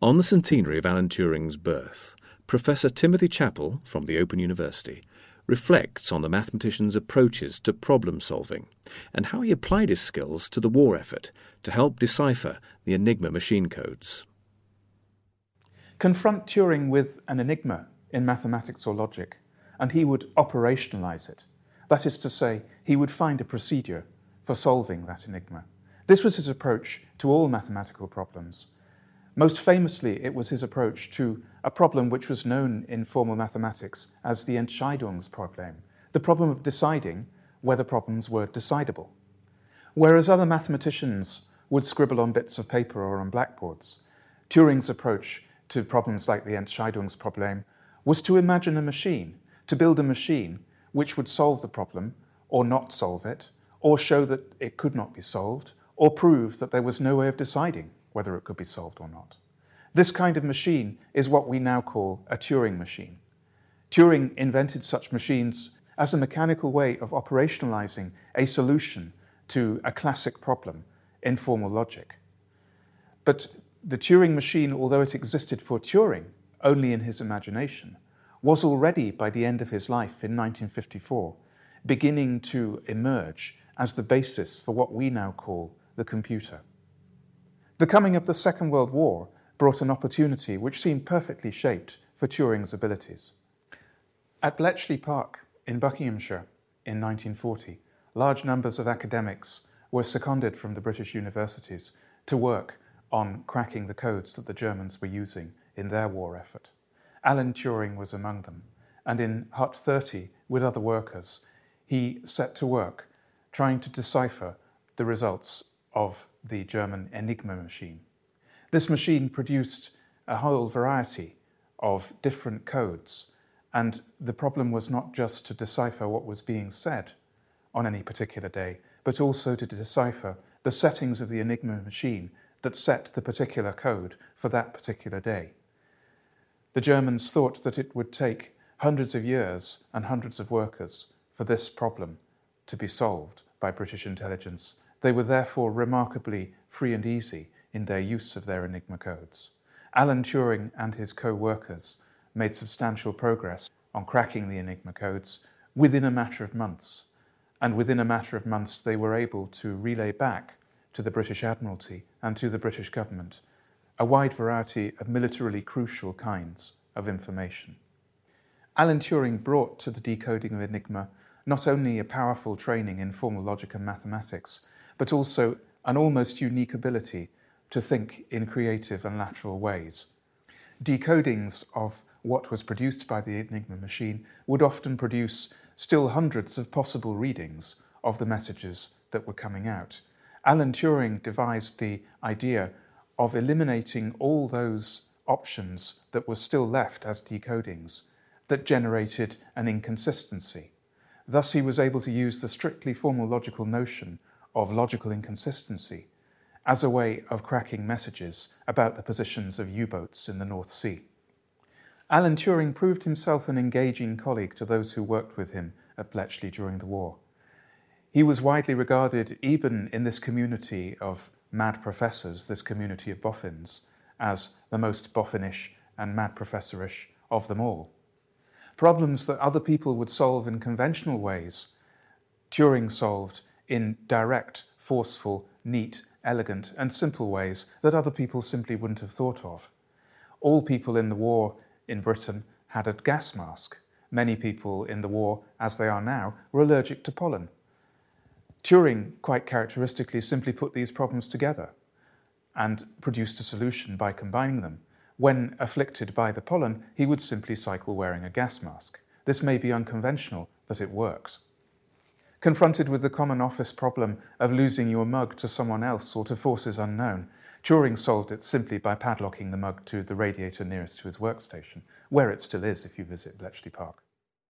On the centenary of Alan Turing's birth, Professor Timothy Chappell from the Open University reflects on the mathematician's approaches to problem solving and how he applied his skills to the war effort to help decipher the Enigma machine codes. Confront Turing with an enigma in mathematics or logic, and he would operationalize it. That is to say, he would find a procedure for solving that enigma. This was his approach to all mathematical problems. Most famously, it was his approach to a problem which was known in formal mathematics as the Entscheidungsproblem, the problem of deciding whether problems were decidable. Whereas other mathematicians would scribble on bits of paper or on blackboards, Turing's approach to problems like the Entscheidungsproblem was to imagine a machine, to build a machine which would solve the problem or not solve it, or show that it could not be solved, or prove that there was no way of deciding whether it could be solved or not. This kind of machine is what we now call a Turing machine. Turing invented such machines as a mechanical way of operationalizing a solution to a classic problem in formal logic. But the Turing machine, although it existed for Turing only in his imagination, was already, by the end of his life in 1954, beginning to emerge as the basis for what we now call the computer. The coming of the Second World War brought an opportunity which seemed perfectly shaped for Turing's abilities. At Bletchley Park in Buckinghamshire in 1940, large numbers of academics were seconded from the British universities to work on cracking the codes that the Germans were using in their war effort. Alan Turing was among them, and in Hut 30, with other workers, he set to work trying to decipher the results of the German Enigma machine. This machine produced a whole variety of different codes, and the problem was not just to decipher what was being said on any particular day, but also to decipher the settings of the Enigma machine that set the particular code for that particular day. The Germans thought that it would take hundreds of years and hundreds of workers for this problem to be solved by British intelligence. They were therefore remarkably free and easy in their use of their Enigma codes. Alan Turing and his co-workers made substantial progress on cracking the Enigma codes within a matter of months. And within a matter of months, they were able to relay back to the British Admiralty and to the British government a wide variety of militarily crucial kinds of information. Alan Turing brought to the decoding of Enigma not only a powerful training in formal logic and mathematics, but also an almost unique ability to think in creative and lateral ways. Decodings of what was produced by the Enigma machine would often produce still hundreds of possible readings of the messages that were coming out. Alan Turing devised the idea of eliminating all those options that were still left as decodings that generated an inconsistency. Thus, he was able to use the strictly formal logical notion of logical inconsistency as a way of cracking messages about the positions of U-boats in the North Sea. Alan Turing proved himself an engaging colleague to those who worked with him at Bletchley during the war. He was widely regarded, even in this community of mad professors, this community of boffins, as the most boffinish and mad professorish of them all. Problems that other people would solve in conventional ways, Turing solved in direct, forceful, neat, elegant, and simple ways that other people simply wouldn't have thought of. All people in the war in Britain had a gas mask. Many people in the war, as they are now, were allergic to pollen. Turing, quite characteristically, simply put these problems together and produced a solution by combining them. When afflicted by the pollen, he would simply cycle wearing a gas mask. This may be unconventional, but it works. Confronted with the common office problem of losing your mug to someone else or to forces unknown, Turing solved it simply by padlocking the mug to the radiator nearest to his workstation, where it still is if you visit Bletchley Park.